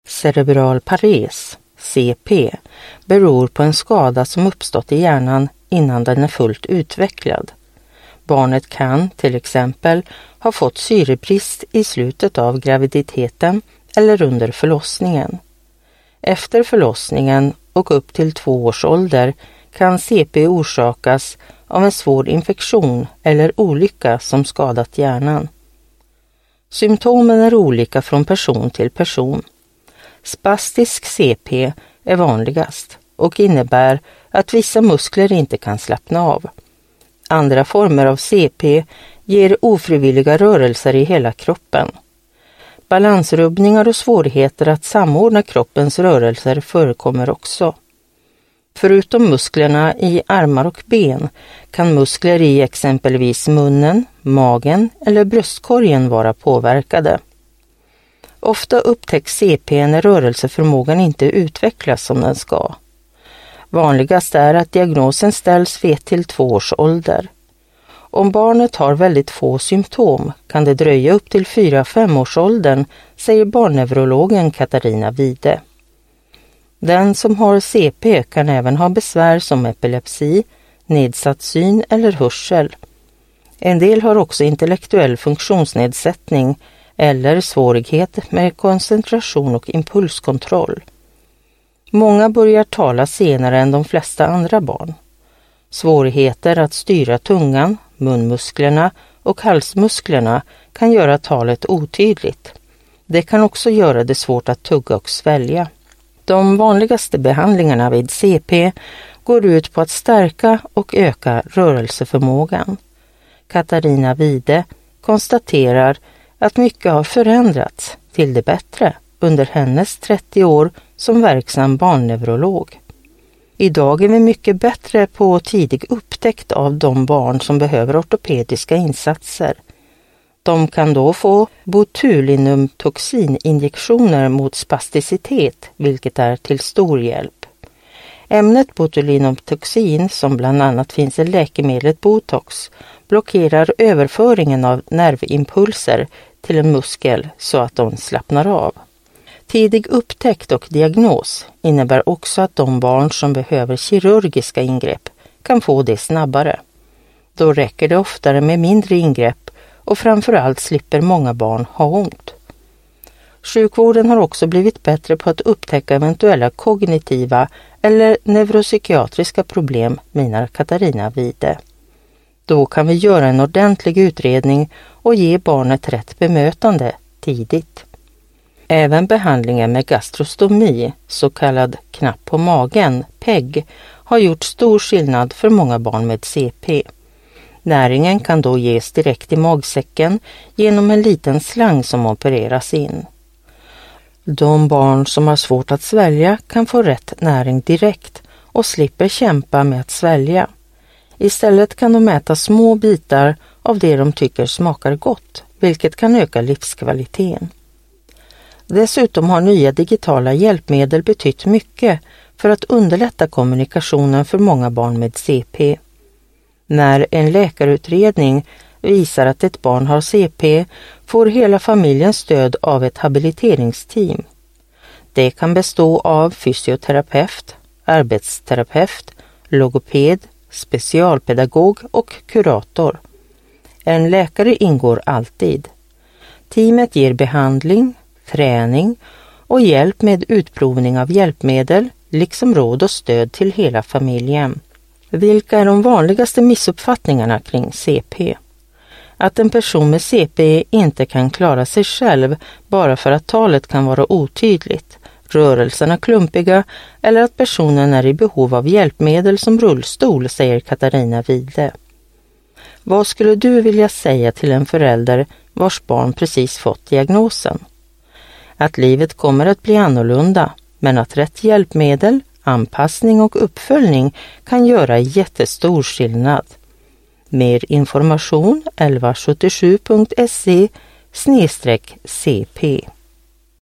Cerebral pares, CP, beror på en skada som uppstått i hjärnan innan den är fullt utvecklad. Barnet kan till exempel ha fått syrebrist i slutet av graviditeten eller under förlossningen. Efter förlossningen och upp till 2 års ålder kan CP orsakas av en svår infektion eller olycka som skadat hjärnan. Symptomen är olika från person till person. Spastisk CP är vanligast och innebär att vissa muskler inte kan slappna av. Andra former av CP ger ofrivilliga rörelser i hela kroppen. Balansrubbningar och svårigheter att samordna kroppens rörelser förekommer också. Förutom musklerna i armar och ben kan muskler i exempelvis munnen, magen eller bröstkorgen vara påverkade. Ofta upptäcks CP när rörelseförmågan inte utvecklas som den ska. Vanligast är att diagnosen ställs vid 1-2 års ålder. Om barnet har väldigt få symptom kan det dröja upp till 4-5 års åldern, säger barnneurologen Katarina Wide. Den som har CP kan även ha besvär som epilepsi, nedsatt syn eller hörsel. En del har också intellektuell funktionsnedsättning eller svårighet med koncentration och impulskontroll. Många börjar tala senare än de flesta andra barn. Svårigheter att styra tungan, munmusklerna och halsmusklerna kan göra talet otydligt. Det kan också göra det svårt att tugga och svälja. De vanligaste behandlingarna vid CP går ut på att stärka och öka rörelseförmågan. Katarina Wide konstaterar att mycket har förändrats till det bättre under hennes 30 år som verksam barnneurolog. Idag är vi mycket bättre på tidig upptäckt av de barn som behöver ortopediska insatser. De kan då få botulinumtoxininjektioner mot spasticitet, vilket är till stor hjälp. Ämnet botulinumtoxin, som bland annat finns i läkemedlet Botox, blockerar överföringen av nervimpulser till en muskel så att de slappnar av. Tidig upptäckt och diagnos innebär också att de barn som behöver kirurgiska ingrepp kan få det snabbare. Då räcker det oftare med mindre ingrepp och framförallt slipper många barn ha ont. Sjukvården har också blivit bättre på att upptäcka eventuella kognitiva eller neuropsykiatriska problem, menar Katarina Wide. Då kan vi göra en ordentlig utredning och ge barnet rätt bemötande tidigt. Även behandlingen med gastrostomi, så kallad knapp på magen, PEG, har gjort stor skillnad för många barn med CP. Näringen kan då ges direkt i magsäcken genom en liten slang som opereras in. De barn som har svårt att svälja kan få rätt näring direkt och slipper kämpa med att svälja. Istället kan de äta små bitar av det de tycker smakar gott, vilket kan öka livskvaliteten. Dessutom har nya digitala hjälpmedel betytt mycket för att underlätta kommunikationen för många barn med CP. När en läkarutredning visar att ett barn har CP får hela familjen stöd av ett habiliteringsteam. Det kan bestå av fysioterapeut, arbetsterapeut, logoped, specialpedagog och kurator. En läkare ingår alltid. Teamet ger behandling, träning och hjälp med utprovning av hjälpmedel, liksom råd och stöd till hela familjen. Vilka är de vanligaste missuppfattningarna kring CP? Att en person med CP inte kan klara sig själv bara för att talet kan vara otydligt, rörelserna klumpiga eller att personen är i behov av hjälpmedel som rullstol, säger Katarina Wide. Vad skulle du vilja säga till en förälder vars barn precis fått diagnosen? Att livet kommer att bli annorlunda, men att rätt hjälpmedel, anpassning och uppföljning kan göra jättestor skillnad. Mer information 1177.se/CP